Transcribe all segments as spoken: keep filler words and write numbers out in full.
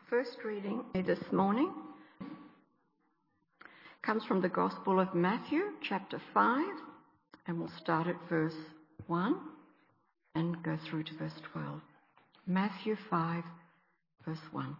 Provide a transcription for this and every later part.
First reading this morning comes from the Gospel of Matthew, chapter five, and we'll start at verse one and go through to verse twelve. Matthew five, verse one.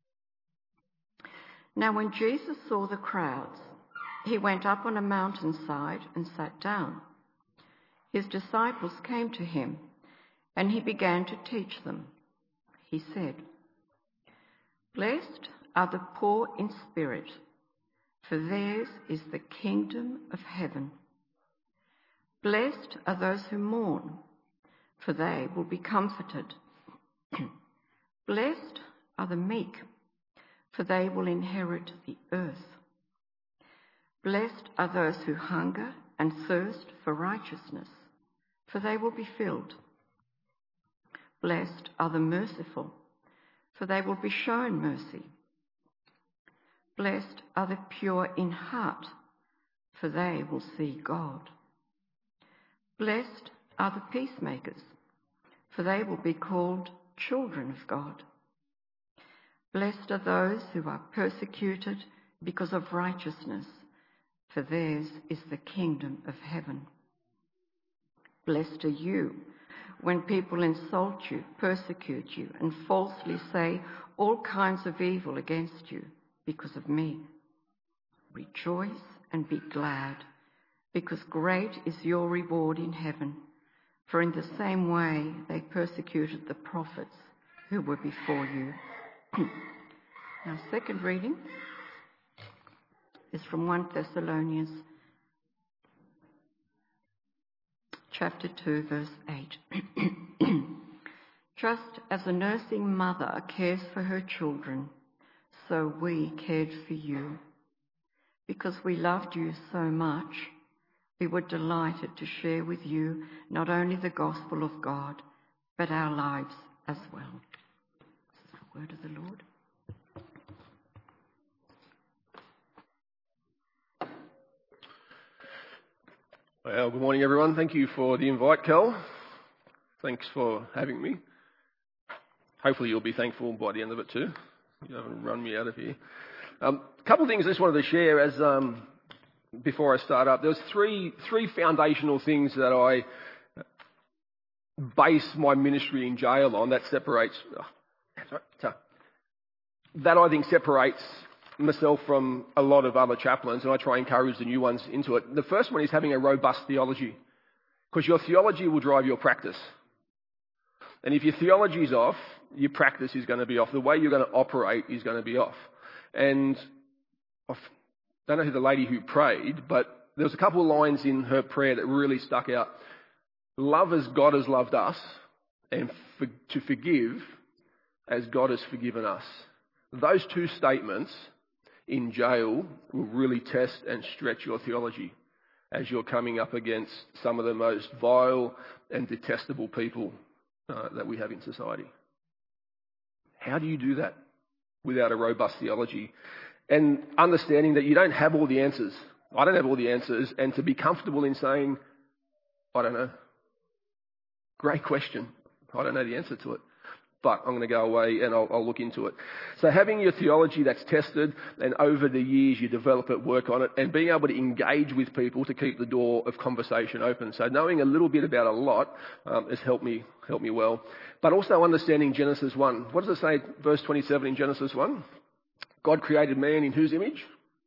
Now when Jesus saw the crowds, he went up on a mountainside and sat down. His disciples came to him, and he began to teach them. He said, "Blessed are the poor in spirit, for theirs is the kingdom of heaven. Blessed are those who mourn, for they will be comforted. Blessed are the meek, for they will inherit the earth. Blessed are those who hunger and thirst for righteousness, for they will be filled. Blessed are the merciful, for they will be shown mercy. Blessed are the pure in heart, for they will see God. Blessed are the peacemakers, for they will be called children of God. Blessed are those who are persecuted because of righteousness, for theirs is the kingdom of heaven. Blessed are you when people insult you, persecute you, and falsely say all kinds of evil against you because of me. Rejoice and be glad, because great is your reward in heaven, for in the same way they persecuted the prophets who were before you." Our second reading is from First Thessalonians chapter two, verse eight. "Just as a nursing mother cares for her children, so we cared for you. Because we loved you so much, we were delighted to share with you not only the gospel of God, but our lives as well." This is the word of the Lord. Well, good morning, everyone. Thank you for the invite, Kel. Thanks for having me. Hopefully you'll be thankful by the end of it too. You haven't run me out of here. A um, couple of things I just wanted to share as um, before I start up. There was three three foundational things that I base my ministry in jail on that separates oh, sorry, that I think separates myself from a lot of other chaplains, and I try and encourage the new ones into it. The first one is having a robust theology, because your theology will drive your practice. And if your theology is off, your practice is going to be off. The way you're going to operate is going to be off. And I don't know who the lady who prayed, but there was a couple of lines in her prayer that really stuck out. Love as God has loved us, and for, to forgive as God has forgiven us. Those two statements in jail will really test and stretch your theology as you're coming up against some of the most vile and detestable people uh, that we have in society. How do you do that without a robust theology? And understanding that you don't have all the answers. I don't have all the answers. And to be comfortable in saying, I don't know. Great question. I don't know the answer to it. But I'm going to go away and I'll, I'll look into it. So having your theology that's tested, and over the years you develop it, work on it, and being able to engage with people to keep the door of conversation open. So knowing a little bit about a lot um, has helped me helped me well. But also understanding Genesis one. What does it say, verse twenty-seven in Genesis one? God created man in whose image?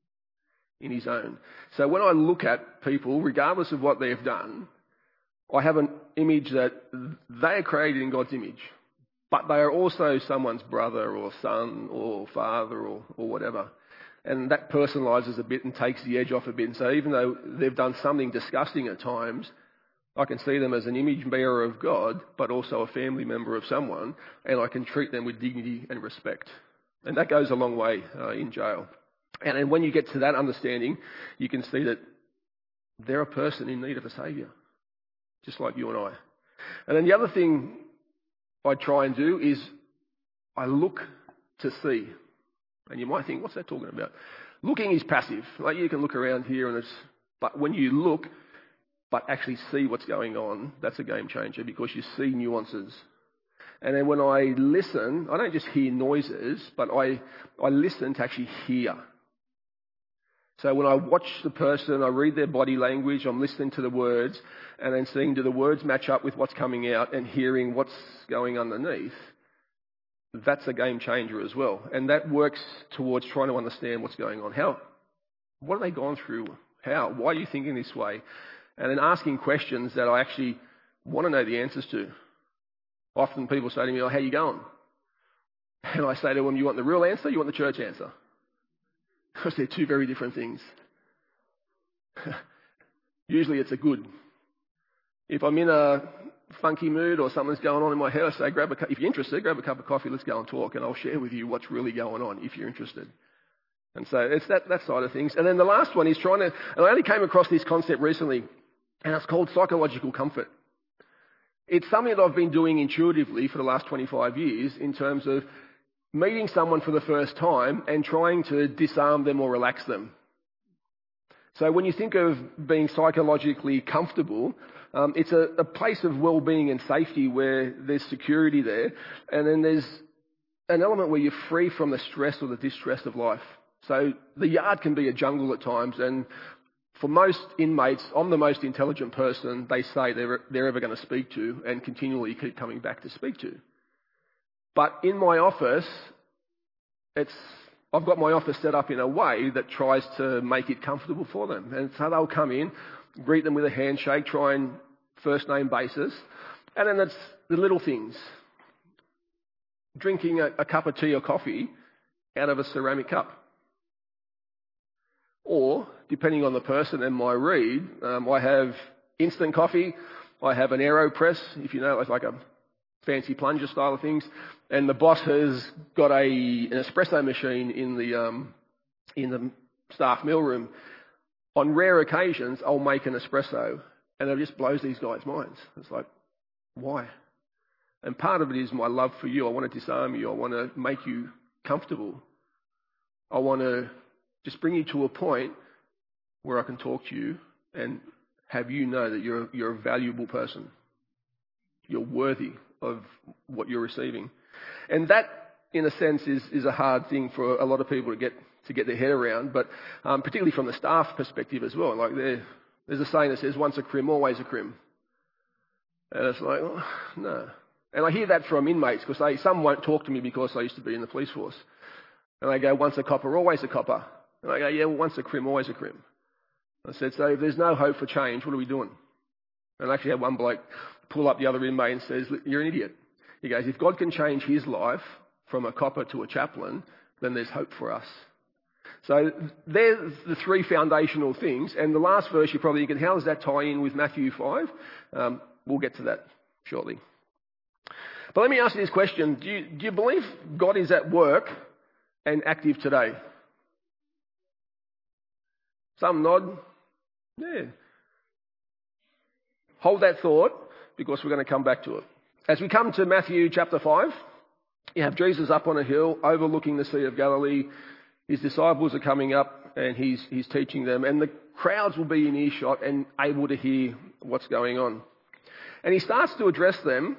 In his own. So when I look at people, regardless of what they've done, I have an image that they are created in God's image. But they are also someone's brother or son or father or, or whatever. And that personalises a bit and takes the edge off a bit. And so even though they've done something disgusting at times, I can see them as an image bearer of God, but also a family member of someone, and I can treat them with dignity and respect. And that goes a long way uh, in jail. And, and when you get to that understanding, you can see that they're a person in need of a saviour, just like you and I. And then the other thing I try and do is I look to see. And you might think, what's that talking about? Looking is passive. Like you can look around here and it's, but when you look, but actually see what's going on, that's a game changer, because you see nuances. And then when I listen, I don't just hear noises, but I, I listen to actually hear. So when I watch the person, I read their body language, I'm listening to the words, and then seeing do the words match up with what's coming out and hearing what's going underneath. That's a game changer as well. And that works towards trying to understand what's going on. How, what have they gone through? How? Why are you thinking this way? And then asking questions that I actually want to know the answers to. Often people say to me, oh, how you going? And I say to them, you want the real answer, you want the church answer? Because they're two very different things. Usually it's a good. If I'm in a funky mood or something's going on in my house, I grab a, if you're interested, grab a cup of coffee, let's go and talk, and I'll share with you what's really going on if you're interested. And so it's that, that side of things. And then the last one is trying to, and I only came across this concept recently, and it's called psychological comfort. It's something that I've been doing intuitively for the last twenty-five years in terms of meeting someone for the first time and trying to disarm them or relax them. So when you think of being psychologically comfortable, um, it's a, a place of well-being and safety where there's security there, and then there's an element where you're free from the stress or the distress of life. So the yard can be a jungle at times, and for most inmates, I'm the most intelligent person they say they're, they're ever going to speak to and continually keep coming back to speak to. But in my office, it's I've got my office set up in a way that tries to make it comfortable for them. And so they'll come in, greet them with a handshake, try and first name basis. And then it's the little things. Drinking a, a cup of tea or coffee out of a ceramic cup. Or, depending on the person and my read, um, I have instant coffee, I have an AeroPress, if you know, it's like a fancy plunger style of things, and the boss has got a an espresso machine in the um, in the staff meal room. On rare occasions, I'll make an espresso, and it just blows these guys' minds. It's like, why? And part of it is my love for you. I want to disarm you. I want to make you comfortable. I want to just bring you to a point where I can talk to you and have you know that you're you're a valuable person. You're worthy of what you're receiving. And that, in a sense, is, is a hard thing for a lot of people to get to get their head around, but um, particularly from the staff perspective as well. Like there's a saying that says, once a crim, always a crim. And it's like, oh, no. And I hear that from inmates, because they some won't talk to me because I used to be in the police force. And they go, once a copper, always a copper. And I go, yeah, well, once a crim, always a crim. I said, so if there's no hope for change, what are we doing? And I actually had one bloke pull up the other inmate and says, you're an idiot. He goes, if God can change his life from a copper to a chaplain, then there's hope for us. So there's the three foundational things. And the last verse, you're probably thinking, how does that tie in with Matthew five? Um, we'll get to that shortly. But let me ask you this question. Do you, do you believe God is at work and active today? Some nod. Yeah. Hold that thought, because we're going to come back to it. As we come to Matthew chapter five, you have Jesus up on a hill overlooking the Sea of Galilee. His disciples are coming up and he's, he's teaching them, and the crowds will be in earshot and able to hear what's going on. And he starts to address them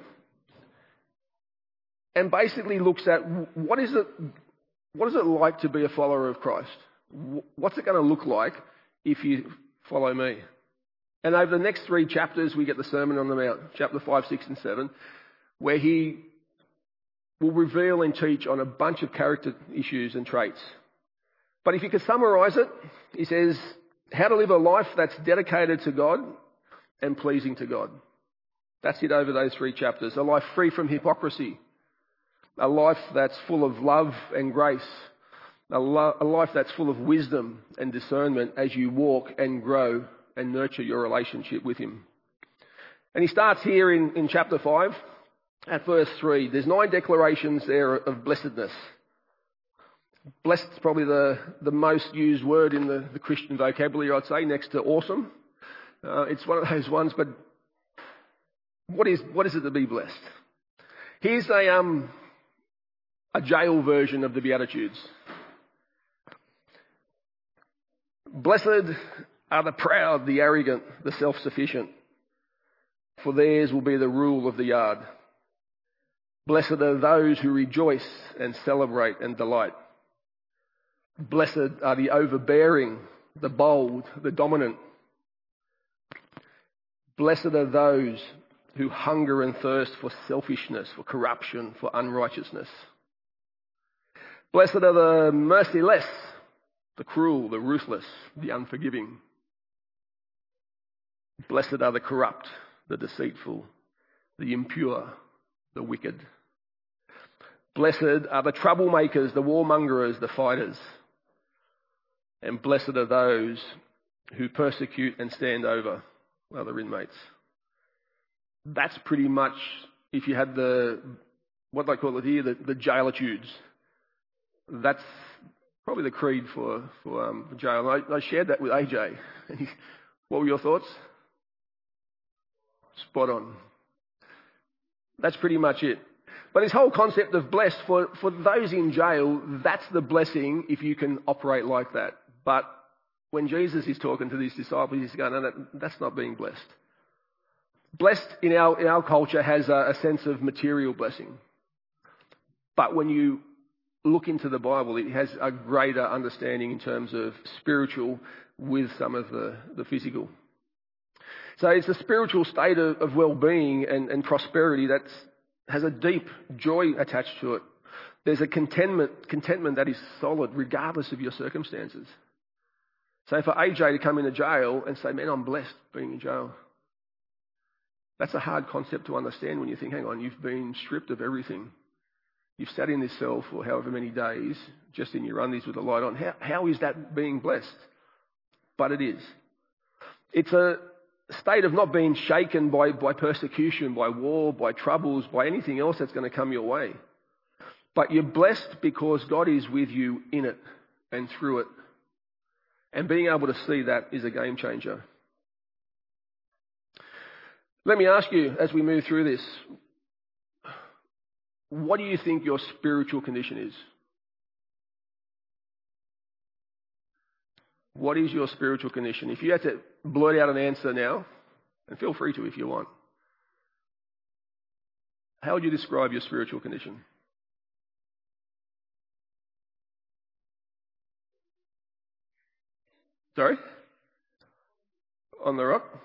and basically looks at what is it, what is it like to be a follower of Christ? What's it going to look like if you follow me? And over the next three chapters, we get the Sermon on the Mount, chapter five, six, and seven, where he will reveal and teach on a bunch of character issues and traits. But if you could summarise it, he says, how to live a life that's dedicated to God and pleasing to God. That's it over those three chapters. A life free from hypocrisy. A life that's full of love and grace. A, lo- a life that's full of wisdom and discernment as you walk and grow and nurture your relationship with him. And he starts here in, in chapter five at verse three. There's nine declarations there of blessedness. Blessed is probably the, the most used word in the, the Christian vocabulary, I'd say, next to awesome. Uh, it's one of those ones, but what is what is it to be blessed? Here's a um a jail version of the Beatitudes. Blessed are the proud, the arrogant, the self-sufficient, for theirs will be the rule of the yard. Blessed are those who rejoice and celebrate and delight. Blessed are the overbearing, the bold, the dominant. Blessed are those who hunger and thirst for selfishness, for corruption, for unrighteousness. Blessed are the merciless, the cruel, the ruthless, the unforgiving. Blessed are the corrupt, the deceitful, the impure, the wicked. Blessed are the troublemakers, the warmongers, the fighters. And blessed are those who persecute and stand over other inmates. That's pretty much, if you had the, what they call it here, the, the jailitudes. That's probably the creed for, for, um, for jail. And I, I shared that with A J. What were your thoughts? Spot on. That's pretty much it. But this whole concept of blessed, for, for those in jail, that's the blessing if you can operate like that. But when Jesus is talking to these disciples, he's going, no, that, that's not being blessed. Blessed in our, in our culture has a, a sense of material blessing. But when you look into the Bible, it has a greater understanding in terms of spiritual with some of the, the physical. So it's a spiritual state of, of well-being and, and prosperity that has a deep joy attached to it. There's a contentment, contentment that is solid regardless of your circumstances. So for A J to come into jail and say, man, I'm blessed being in jail. That's a hard concept to understand when you think, hang on, you've been stripped of everything. You've sat in this cell for however many days, just in your undies with the light on. How, how is that being blessed? But it is. It's a state of not being shaken by, by persecution, by war, by troubles, by anything else that's going to come your way. But you're blessed because God is with you in it and through it. And being able to see that is a game changer. Let me ask you, as we move through this, what do you think your spiritual condition is? What is your spiritual condition? If you had to blurt out an answer now, and feel free to if you want, how would you describe your spiritual condition? Sorry? On the rock?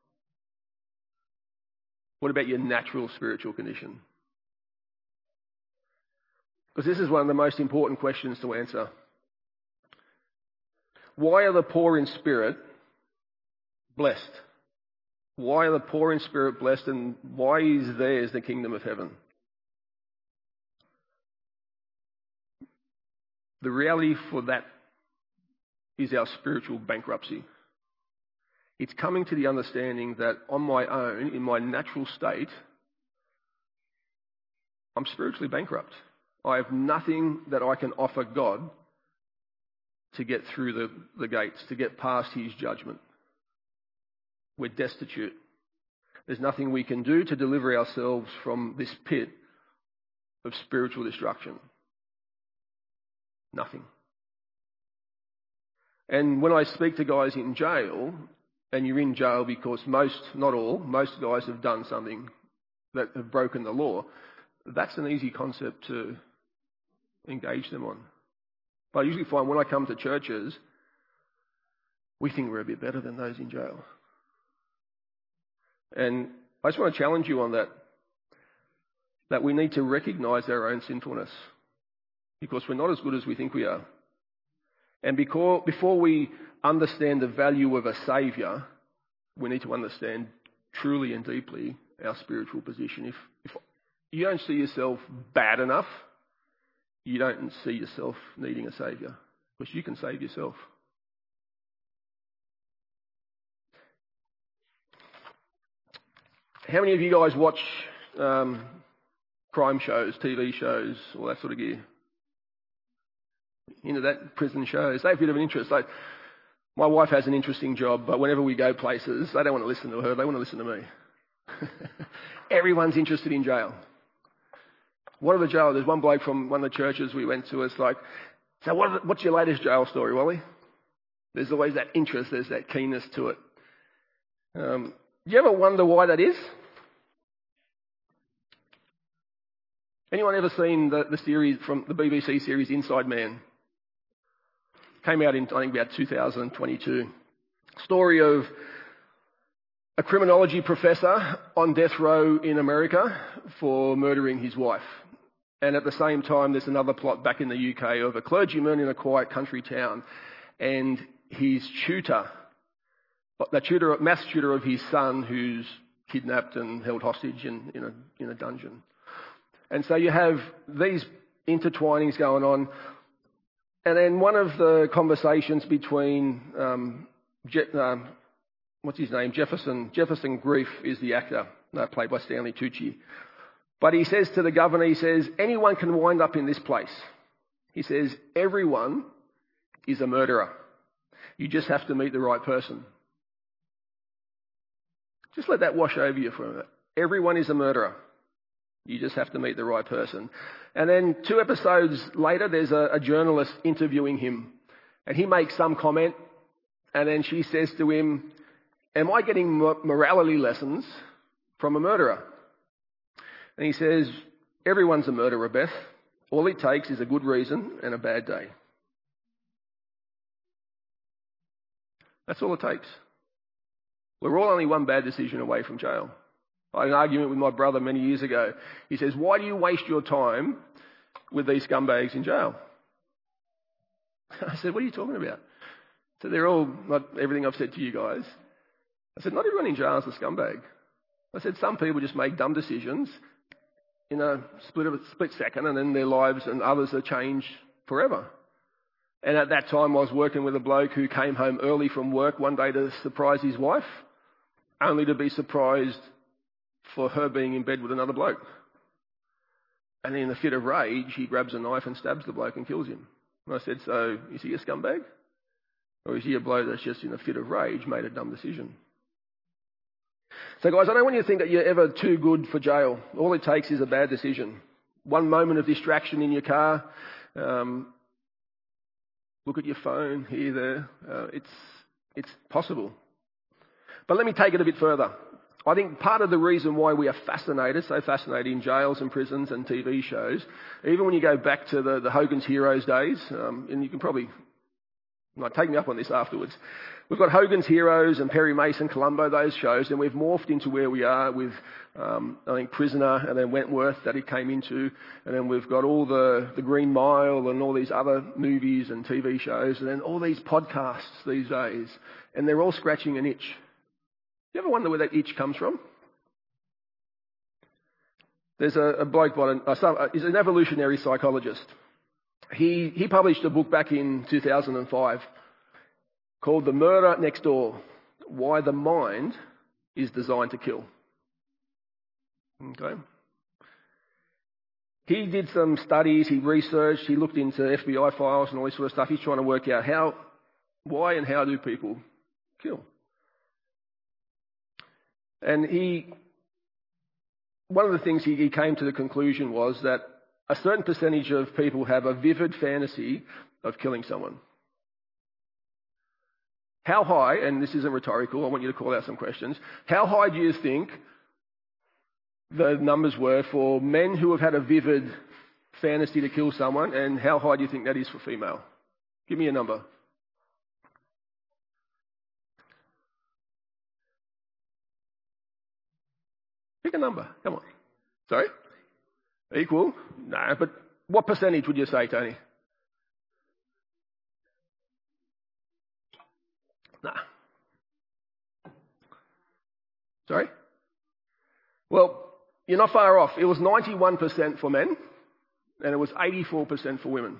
What about your natural spiritual condition? Because this is one of the most important questions to answer. Why are the poor in spirit blessed? Why are the poor in spirit blessed, and why is theirs the kingdom of heaven? The reality for that is our spiritual bankruptcy. It's coming to the understanding that on my own, in my natural state, I'm spiritually bankrupt. I have nothing that I can offer God to get through the, the gates, to get past his judgment. We're destitute. There's nothing we can do to deliver ourselves from this pit of spiritual destruction. Nothing. And when I speak to guys in jail, and you're in jail because most, not all, most guys have done something that have broken the law, that's an easy concept to engage them on. But I usually find when I come to churches, we think we're a bit better than those in jail. And I just want to challenge you on that, that we need to recognise our own sinfulness because we're not as good as we think we are. And because, before we understand the value of a saviour, we need to understand truly and deeply our spiritual position. If, if you don't see yourself bad enough, you don't see yourself needing a saviour, because you can save yourself. How many of you guys watch um, crime shows, T V shows, all that sort of gear? Into that, prison shows. They have a bit of an interest. Like, my wife has an interesting job, but whenever we go places, they don't want to listen to her, they want to listen to me. Everyone's interested in jail. One of the jail, there's one bloke from one of the churches we went to, it's like, so what, what's your latest jail story, Wally? There's always that interest, there's that keenness to it. Um, do you ever wonder why that is? Anyone ever seen the, the series from the B B C series Inside Man? Came out in, I think, about two thousand twenty-two. Story of a criminology professor on death row in America for murdering his wife. And at the same time, there's another plot back in the U K of a clergyman in a quiet country town and his tutor, the tutor, maths tutor of his son, who's kidnapped and held hostage in, in, a, in a dungeon. And so you have these intertwinings going on. And then one of the conversations between, um, Je- um, what's his name? Jefferson. Jefferson Grief is the actor, uh, played by Stanley Tucci. But he says to the governor, he says, anyone can wind up in this place. He says, everyone is a murderer. You just have to meet the right person. Just let that wash over you for a minute. Everyone is a murderer. You just have to meet the right person. And then two episodes later, there's a, a journalist interviewing him. And he makes some comment. And then she says to him, am I getting morality lessons from a murderer? And he says, everyone's a murderer, Beth. All it takes is a good reason and a bad day. That's all it takes. We're all only one bad decision away from jail. I had an argument with my brother many years ago. He says, why do you waste your time with these scumbags in jail? I said, what are you talking about? So they're all, not everything I've said to you guys. I said, not everyone in jail is a scumbag. I said, some people just make dumb decisions in a split of a split second, and then their lives and others are changed forever. And at that time, I was working with a bloke who came home early from work one day to surprise his wife, only to be surprised for her being in bed with another bloke. And in a fit of rage, he grabs a knife and stabs the bloke and kills him. And I said, so is he a scumbag? Or is he a bloke that's just in a fit of rage made a dumb decision? So guys, I don't want you to think that you're ever too good for jail. All it takes is a bad decision. One moment of distraction in your car, um, look at your phone here, there. Uh, it's, it's possible. But let me take it a bit further. I think part of the reason why we are fascinated, so fascinated in jails and prisons and T V shows, even when you go back to the, the Hogan's Heroes days, um, and you can probably like, take me up on this afterwards. We've got Hogan's Heroes and Perry Mason, Columbo, those shows, and we've morphed into where we are with, um, I think, Prisoner and then Wentworth that it came into, and then we've got all the, the Green Mile and all these other movies and T V shows, and then all these podcasts these days, and they're all scratching an itch. You ever wonder where that itch comes from? There's a, a bloke, by, uh, some, uh, he's an evolutionary psychologist. He, he published a book back in two thousand five called The Murder Next Door, Why the Mind is Designed to Kill. Okay. He did some studies, he researched, he looked into F B I files and all this sort of stuff. He's trying to work out how, why and how do people kill. And he, one of the things he, he came to the conclusion was that a certain percentage of people have a vivid fantasy of killing someone. How high, and this isn't rhetorical, I want you to call out some questions, how high do you think the numbers were for men who have had a vivid fantasy to kill someone, and how high do you think that is for female? Give me a number. Pick a number, come on. Sorry? Equal? No, but what percentage would you say, Tony? Nah. Sorry? Well, you're not far off. It was ninety-one percent for men, and it was eighty-four percent for women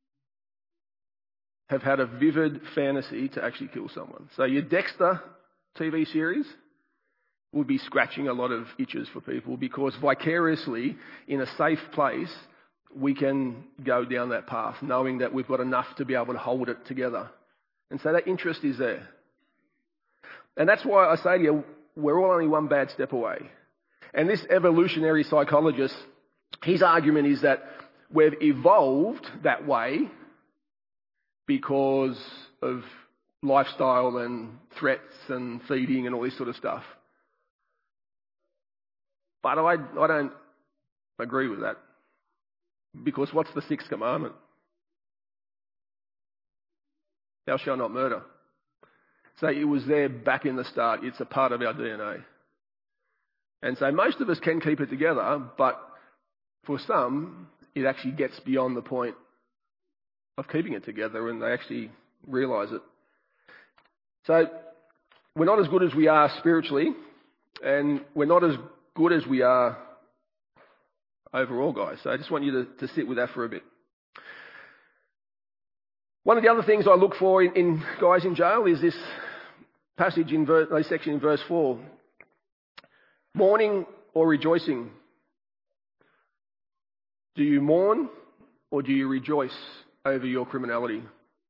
have had a vivid fantasy to actually kill someone. So your Dexter T V series would be scratching a lot of itches for people, because vicariously, in a safe place, we can go down that path, knowing that we've got enough to be able to hold it together. And so that interest is there. And that's why I say to you, we're all only one bad step away. And this evolutionary psychologist, his argument is that we've evolved that way because of lifestyle and threats and feeding and all this sort of stuff. But I, I don't agree with that. Because what's the sixth commandment? Thou shalt not murder. So it was there back in the start. It's a part of our D N A. And so most of us can keep it together, but for some, it actually gets beyond the point of keeping it together and they actually realise it. So we're not as good as we are spiritually, and we're not as good as we are overall, guys. So I just want you to, to sit with that for a bit. One of the other things I look for in, in guys in jail is this passage in verse, this section in verse four. Mourning or rejoicing? Do you mourn or do you rejoice over your criminality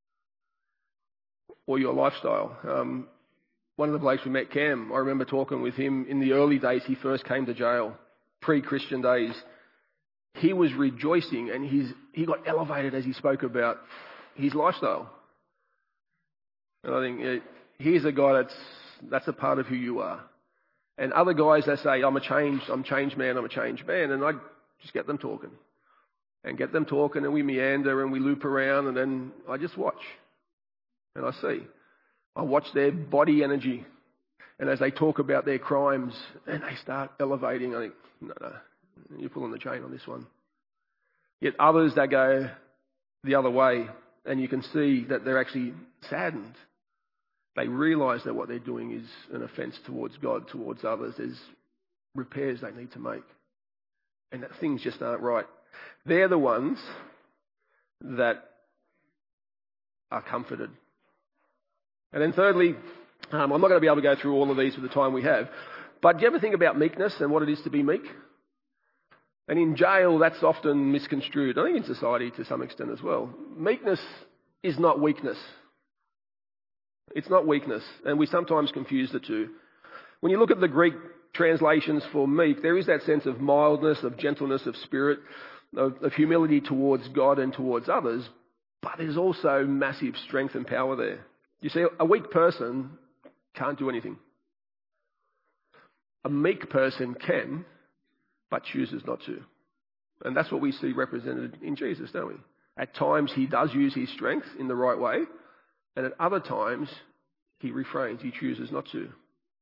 or your lifestyle? Um, one of the blokes we met, Cam, I remember talking with him in the early days he first came to jail, pre-Christian days. He was rejoicing and he's, he got elevated as he spoke about his lifestyle. And I think, yeah, here's a guy that's, that's a part of who you are. And other guys, they say, I'm a changed, I'm a changed man, I'm a changed man. And I just get them talking. And get them talking and we meander and we loop around and then I just watch. And I see. I watch their body energy. And as they talk about their crimes and they start elevating, I think, no, no, you're pulling the chain on this one. Yet others, they go the other way and you can see that they're actually saddened. They realise that what they're doing is an offence towards God, towards others. There's repairs they need to make. And that things just aren't right. They're the ones that are comforted. And then thirdly, um, I'm not going to be able to go through all of these for the time we have, but do you ever think about meekness and what it is to be meek? And in jail, that's often misconstrued. I think in society to some extent as well. Meekness is not weakness. It's not weakness, and we sometimes confuse the two. When you look at the Greek translations for meek, there is that sense of mildness, of gentleness, of spirit, of, of humility towards God and towards others, but there's also massive strength and power there. You see, a weak person can't do anything. A meek person can, but chooses not to. And that's what we see represented in Jesus, don't we? At times he does use his strength in the right way, and at other times, he refrains, he chooses not to.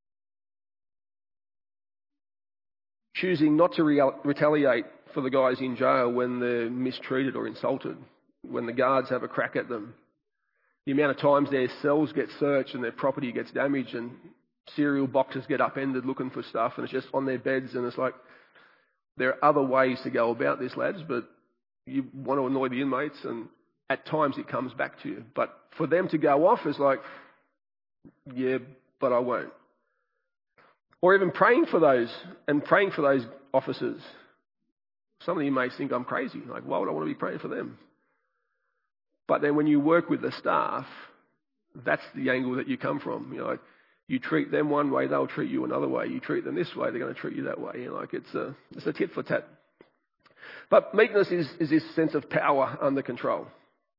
Choosing not to re- retaliate for the guys in jail when they're mistreated or insulted, when the guards have a crack at them. The amount of times their cells get searched and their property gets damaged and cereal boxes get upended looking for stuff and it's just on their beds and it's like, there are other ways to go about this, lads, but you want to annoy the inmates and at times it comes back to you. But for them to go off is like, yeah, but I won't. Or even praying for those and praying for those officers. Some of you may think I'm crazy. Like, why would I want to be praying for them? But then when you work with the staff, that's the angle that you come from. You know, like, you treat them one way, they'll treat you another way. You treat them this way, they're going to treat you that way. You know, like it's a, it's a tit for tat. But meekness is, is this sense of power under control.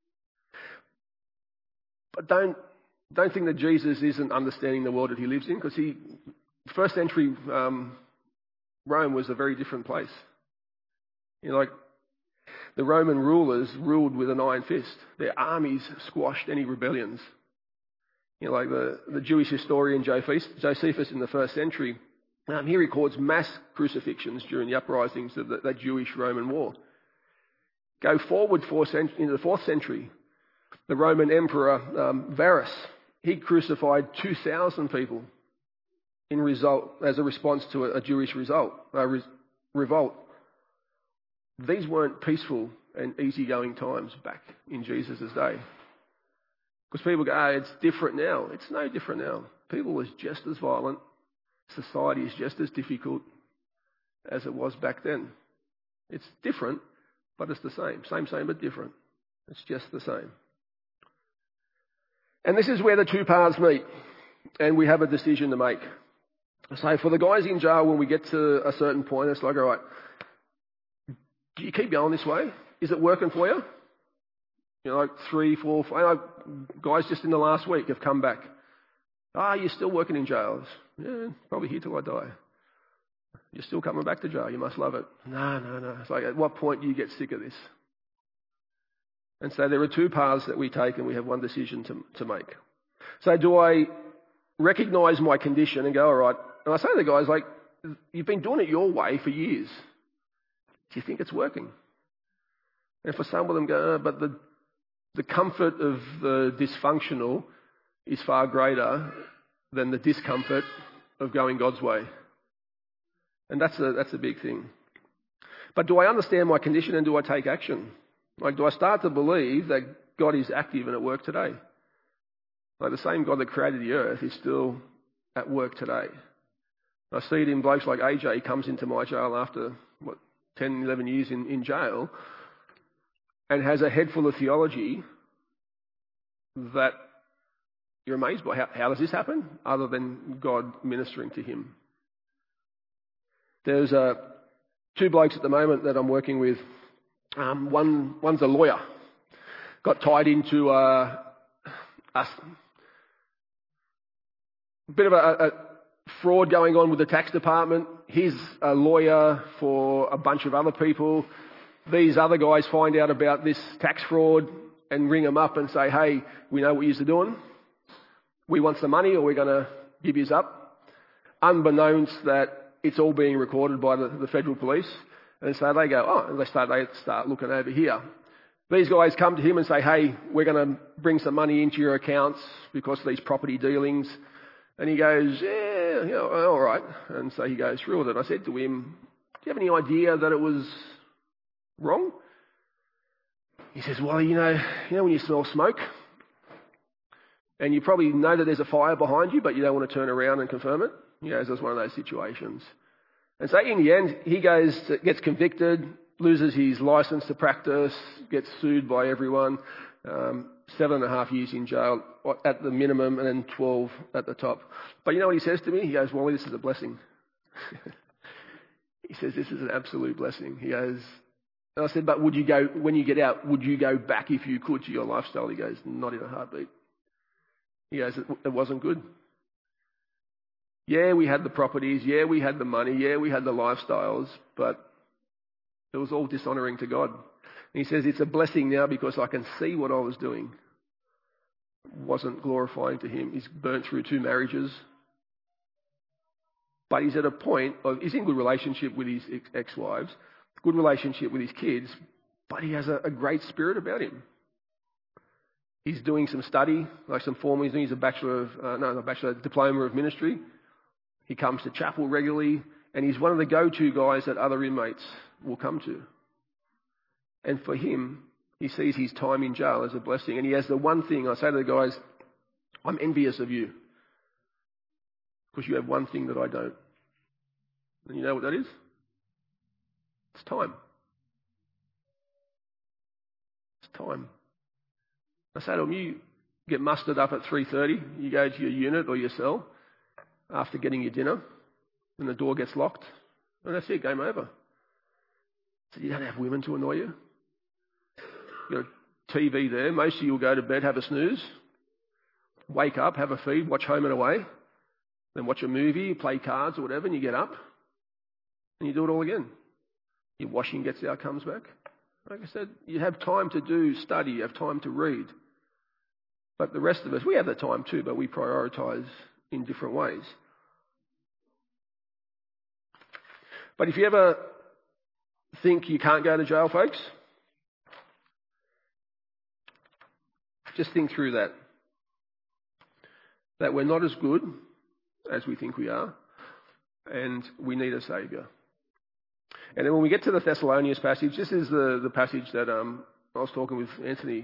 But don't don't think that Jesus isn't understanding the world that he lives in, because he first century um, Rome was a very different place. You know, like the Roman rulers ruled with an iron fist. Their armies squashed any rebellions. You know, like the, the Jewish historian Josephus in the first century, um, he records mass crucifixions during the uprisings of the, that Jewish Roman war. Go forward four cent- into the fourth century, the Roman Emperor um, Varus, he crucified two thousand people in result as a response to a, a Jewish result, a re- revolt. These weren't peaceful and easygoing times back in Jesus' day. Because people go, oh, it's different now. It's no different now. People are just as violent. Society is just as difficult as it was back then. It's different, but it's the same. Same, same, but different. It's just the same. And this is where the two paths meet, and we have a decision to make. So for the guys in jail, when we get to a certain point, it's like, all right, do you keep going this way? Is it working for you? You know, like three, four, five guys just in the last week have come back. Ah, you're still working in jails. Yeah, probably here till I die. You're still coming back to jail. You must love it. No, no, no. It's like, at what point do you get sick of this? And so there are two paths that we take, and we have one decision to, to make. So do I recognise my condition and go, all right? And I say to the guys, like, you've been doing it your way for years. Do you think it's working? And for some of them go, oh, but the, the comfort of the dysfunctional is far greater than the discomfort of going God's way. And that's a, that's a big thing. But do I understand my condition and do I take action? Like, do I start to believe that God is active and at work today? Like, the same God that created the earth is still at work today. I see it in blokes like A J. He comes into my jail after, what, ten, eleven years in, in jail and has a head full of theology that you're amazed by. How, how does this happen? Other than God ministering to him. There's uh, two blokes at the moment that I'm working with. Um, one, one's a lawyer. Got tied into uh, a bit of a, a fraud going on with the tax department. He's a lawyer for a bunch of other people. These other guys find out about this tax fraud and ring him up and say, hey, we know what you're doing. We want some money or we're going to give you up. Unbeknownst that it's all being recorded by the, the federal police. And so they go, oh, and they start, they start looking over here. These guys come to him and say, hey, we're going to bring some money into your accounts because of these property dealings. And he goes, yeah, yeah, all right. And so he goes through with it. I said to him, do you have any idea that it was wrong? He says, well, you know, you know when you smell smoke and you probably know that there's a fire behind you, but you don't want to turn around and confirm it? He goes, that's one of those situations. And so in the end, he goes, to, gets convicted, loses his license to practice, gets sued by everyone, um, seven and a half years in jail at the minimum and then twelve at the top. But you know what he says to me? He goes, Wally, this is a blessing. He says, this is an absolute blessing. He goes, and I said, but would you go, when you get out, would you go back if you could to your lifestyle? He goes, not in a heartbeat. He goes, it, it wasn't good. Yeah, we had the properties. Yeah, we had the money. Yeah, we had the lifestyles, but it was all dishonouring to God. And he says, it's a blessing now because I can see what I was doing wasn't glorifying to him. He's burnt through two marriages. But he's at a point of, he's in good relationship with his ex-wives, good relationship with his kids, but he has a, a great spirit about him. He's doing some study, like some formal, he's doing his bachelor of, uh, no, not bachelor, diploma of ministry. He comes to chapel regularly, and he's one of the go-to guys that other inmates will come to. And for him, he sees his time in jail as a blessing. And he has the one thing, I say to the guys, I'm envious of you. Because you have one thing that I don't. And you know what that is? It's time. It's time. I say to him, you get mustered up at three thirty, you go to your unit or your cell after getting your dinner, and the door gets locked, and that's it, game over. So you don't have women to annoy you. You've got a T V there. Most of you will go to bed, have a snooze, wake up, have a feed, watch Home and Away, then watch a movie, play cards or whatever, and you get up, and you do it all again. Your washing gets out, comes back. Like I said, you have time to do study, you have time to read. But the rest of us, we have the time too, but we prioritise in different ways. But if you ever think you can't go to jail, folks, just think through that. That we're not as good as we think we are, and we need a saviour. And then when we get to the Thessalonians passage, this is the, the passage that um, I was talking with Anthony.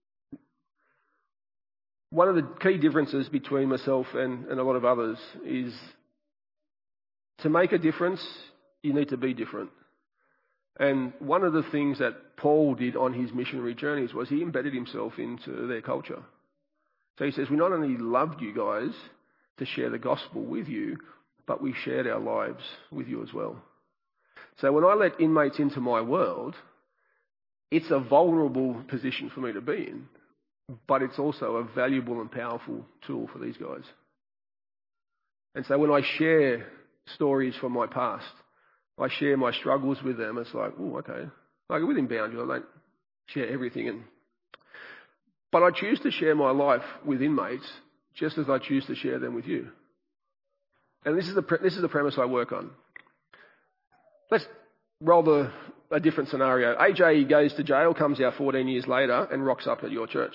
One of the key differences between myself and, and a lot of others is to make a difference, you need to be different. And one of the things that Paul did on his missionary journeys was he embedded himself into their culture. So he says, we not only loved you guys to share the gospel with you, but we shared our lives with you as well. So when I let inmates into my world, it's a vulnerable position for me to be in, but it's also a valuable and powerful tool for these guys. And so when I share stories from my past, I share my struggles with them. It's like, oh, okay. Like within boundaries, I don't share everything. And But I choose to share my life with inmates just as I choose to share them with you. And this is the, pre- this is the premise I work on. Let's roll the, a different scenario. A J goes to jail, comes out fourteen years later and rocks up at your church.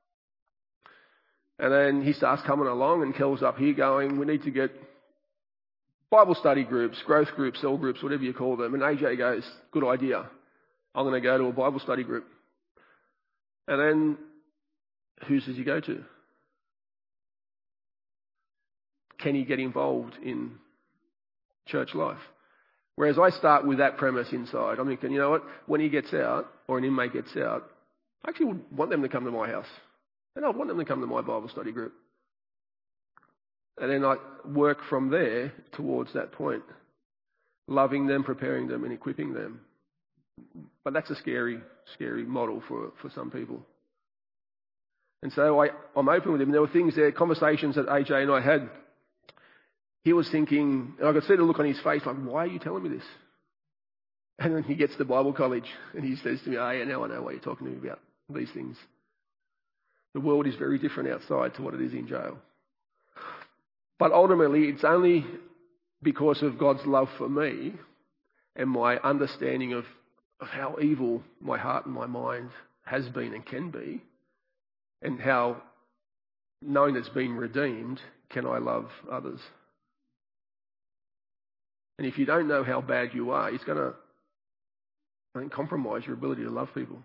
And then he starts coming along and Kel's up here going, we need to get Bible study groups, growth groups, cell groups, whatever you call them. And A J goes, good idea. I'm going to go to a Bible study group. And then who does he go to? Can he get involved in church life? Whereas I start with that premise inside. I'm thinking, you know what? When he gets out, or an inmate gets out, I actually would want them to come to my house. And I'd want them to come to my Bible study group. And then I work from there towards that point. Loving them, preparing them, and equipping them. But that's a scary, scary model for, for some people. And so I, I'm open with him. There were things there, conversations that A J and I had. He was thinking, and I could see the look on his face, like, why are you telling me this? And then he gets to Bible college and he says to me, oh yeah, now I know why you're talking to me about these things. The world is very different outside to what it is in jail. But ultimately, it's only because of God's love for me and my understanding of, of how evil my heart and my mind has been and can be, and how, knowing it's been redeemed, can I love others. And if you don't know how bad you are, it's going to, I think, compromise your ability to love people.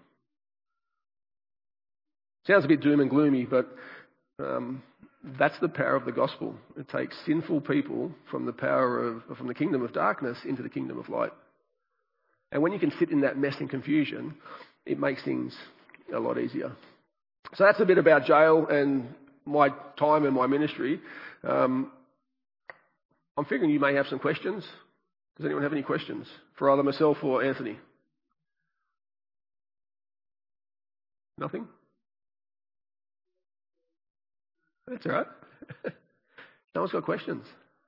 Sounds a bit doom and gloomy, but um, that's the power of the gospel. It takes sinful people from the power of, from the kingdom of darkness into the kingdom of light. And when you can sit in that mess and confusion, it makes things a lot easier. So that's a bit about jail and my time and my ministry. Um, I'm figuring you may have some questions. Does anyone have any questions for either myself or Anthony? Nothing? That's all right. No one's got questions.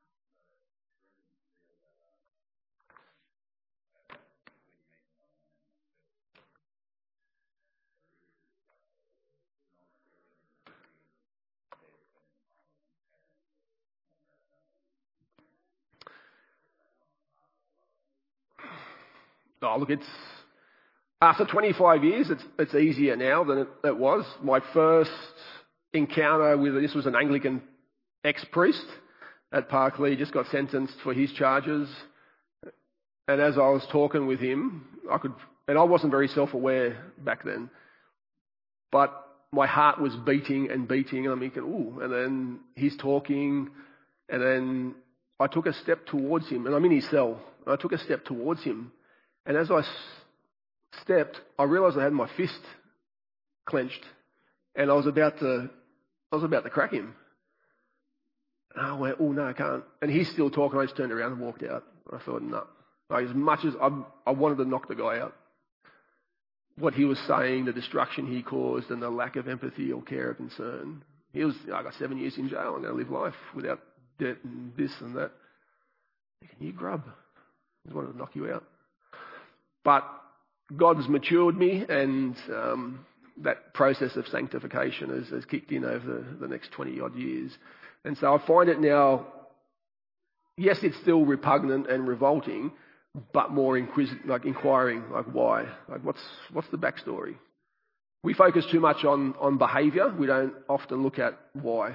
Oh, look, it's after twenty-five years, it's it's easier now than it, it was. My first encounter with this was an Anglican ex-priest at Parklea, just got sentenced for his charges. And as I was talking with him, I could, and I wasn't very self-aware back then, but my heart was beating and beating, and I'm thinking, ooh, and then he's talking, and then I took a step towards him, and I'm in his cell, and I took a step towards him, and as I s- stepped, I realised I had my fist clenched, and I was about to, I was about to crack him. And I went, oh no, I can't. And he's still talking. I just turned around and walked out. I thought, no. Like, as much as I, I wanted to knock the guy out, what he was saying, the destruction he caused, and the lack of empathy or care or concern. He was, I got seven years in jail. I'm going to live life without debt and this and that. Thinking, you grub. I just wanted to knock you out. But God has matured me, and um, that process of sanctification has, has kicked in over the, the next twenty odd years. And so I find it now, yes, it's still repugnant and revolting, but more inquisitive, like inquiring, like why? Like what's what's the backstory? We focus too much on, on behaviour. We don't often look at why.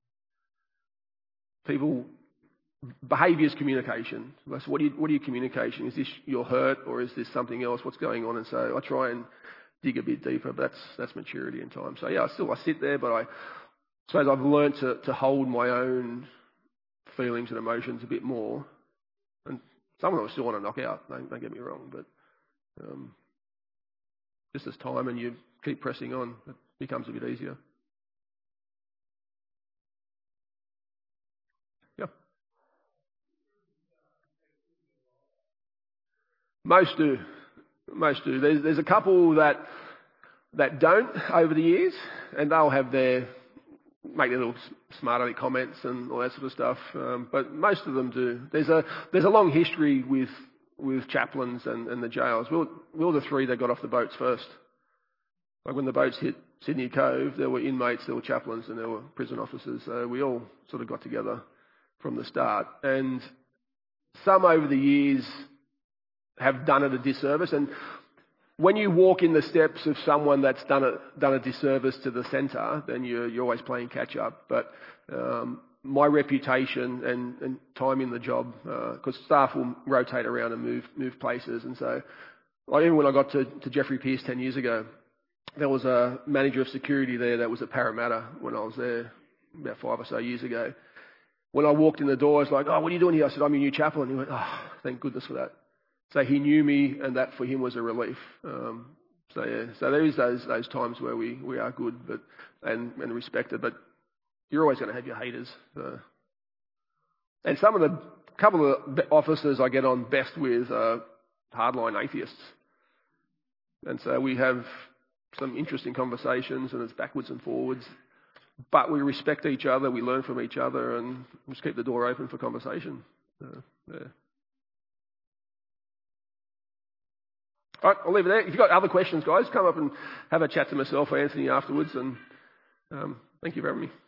People, behaviour is communication. So what, do you, what are your communication? Is this your hurt or is this something else? What's going on? And so I try and dig a bit deeper, but that's that's maturity and time. So yeah, I still I sit there, but I suppose I've learned to, to hold my own feelings and emotions a bit more. And some of them I still want to knock out, don't, don't get me wrong, but um, just as time and you keep pressing on, it becomes a bit easier. Yeah. Most do. Most do. There's, there's a couple that that don't over the years, and they'll have their, make their little smart aleck comments and all that sort of stuff. Um, but most of them do. There's a there's a long history with with chaplains and, and the jails. We were, we were the three that got off the boats first. Like when the boats hit Sydney Cove, there were inmates, there were chaplains, and there were prison officers. So we all sort of got together from the start. And some over the years have done it a disservice. And when you walk in the steps of someone that's done a, done a disservice to the centre, then you're, you're always playing catch up. But um, my reputation and, and time in the job, because uh, staff will rotate around and move move places. And so like even when I got to, to Jeffrey Pearce ten years ago, there was a manager of security there that was at Parramatta when I was there about five or so years ago. When I walked in the door, I was like, oh, what are you doing here? I said, I'm your new chaplain. He went, oh, thank goodness for that. So he knew me, and that for him was a relief. Um, so yeah, so there is those those times where we, we are good, but and, and respected, but you're always going to have your haters. Uh, and some of the couple of officers I get on best with are hardline atheists, and so we have some interesting conversations, and it's backwards and forwards. But we respect each other, we learn from each other, and just keep the door open for conversation. Uh, yeah. All right, I'll leave it there. If you've got other questions, guys, come up and have a chat to myself or Anthony afterwards. And um, thank you for having me.